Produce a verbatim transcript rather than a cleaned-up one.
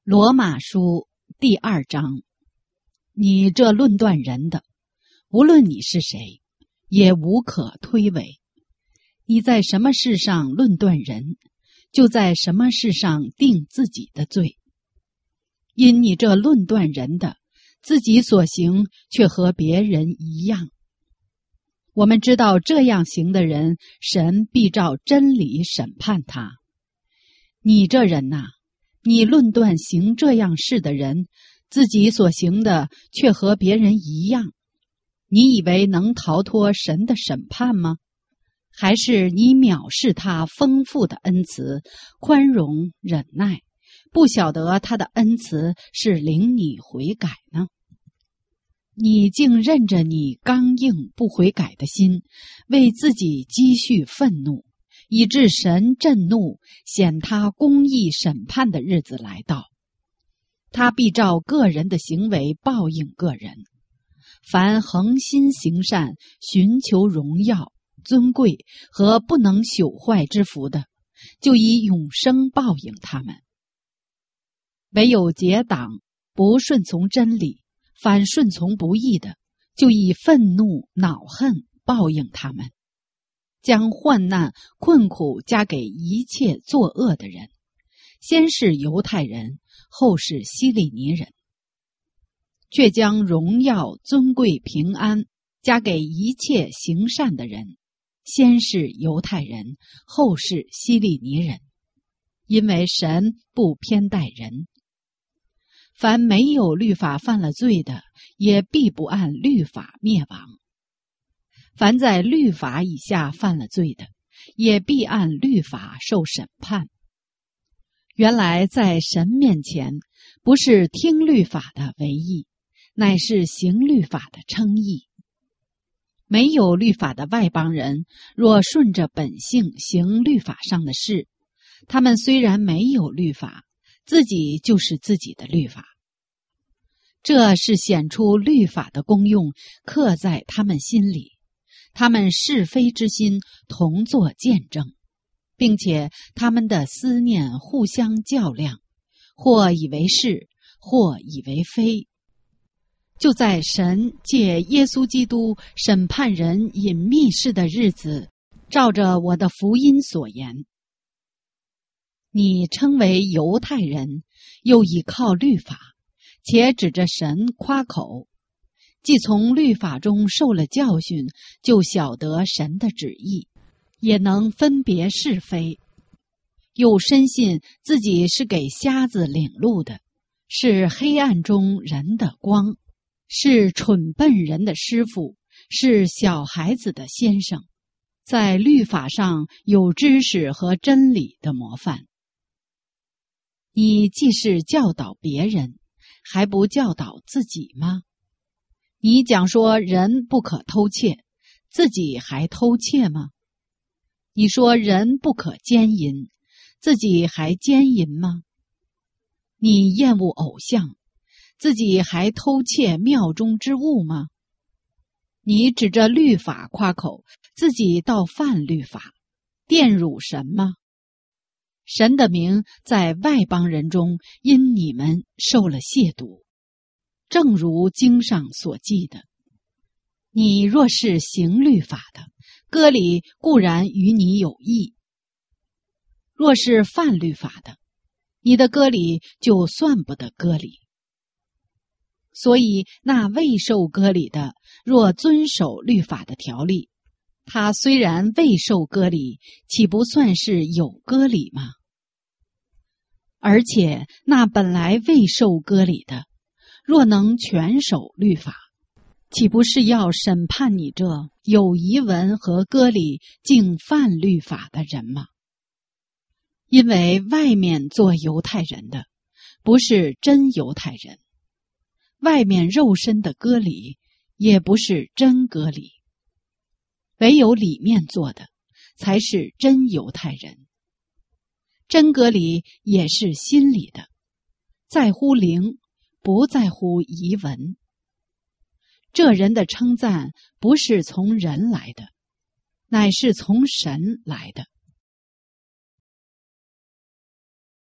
罗马书第二章，你这论断人的，无论你是谁，也无可推诿。你在什么事上论断人，就在什么事上定自己的罪。因你这论断人的，自己所行却和别人一样。我们知道这样行的人，神必照真理审判他。你这人哪、啊，你论断行这样事的人，自己所行的却和别人一样，你以为能逃脱神的审判吗？还是你藐视他丰富的恩慈、宽容、忍耐，不晓得他的恩慈是领你悔改呢？你竟任着你刚硬不悔改的心，为自己积蓄愤怒，以致神震怒，显他公义审判的日子来到。他必照个人的行为报应个人。凡恒心行善、寻求荣耀、尊贵和不能朽坏之福的，就以永生报应他们。唯有结党、不顺从真理、反顺从不义的，就以愤怒、恼恨报应他们。将患难、困苦加给一切作恶的人，先是犹太人，后是希利尼人；却将荣耀、尊贵、平安加给一切行善的人，先是犹太人，后是希利尼人。因为神不偏待人，凡没有律法犯了罪的，也必不按律法灭亡。凡在律法以下犯了罪的，也必按律法受审判。原来在神面前，不是听律法的为义，乃是行律法的称义。没有律法的外邦人，若顺着本性行律法上的事，他们虽然没有律法，自己就是自己的律法。这是显出律法的功用刻在他们心里，他们是非之心同作见证，并且他们的思念互相较量，或以为是，或以为非。就在神借耶稣基督审判人隐秘事的日子，照着我的福音所言，你称为犹太人，又倚靠律法，且指着神夸口，既从律法中受了教训，就晓得神的旨意，也能分别是非，又深信自己是给瞎子领路的，是黑暗中人的光，是蠢笨人的师傅，是小孩子的先生，在律法上有知识和真理的模范。你既是教导别人，还不教导自己吗？你讲说人不可偷窃，自己还偷窃吗？你说人不可奸淫，自己还奸淫吗？你厌恶偶像，自己还偷窃庙中之物吗？你指着律法夸口，自己倒犯律法，玷辱神吗？神的名在外邦人中因你们受了亵渎，正如经上所记的。你若是行律法的，割礼固然与你有益；若是犯律法的，你的割礼就算不得割礼。所以那未受割礼的，若遵守律法的条例，他虽然未受割礼，岂不算是有割礼吗？而且那本来未受割礼的，若能全守律法，岂不是要审判你这有遗文和割礼竟犯律法的人吗？因为外面做犹太人的，不是真犹太人；外面肉身的割礼，也不是真割礼。唯有里面做的，才是真犹太人。真割礼也是心里的，在乎灵，不在乎遗文。这人的称赞不是从人来的，乃是从神来的。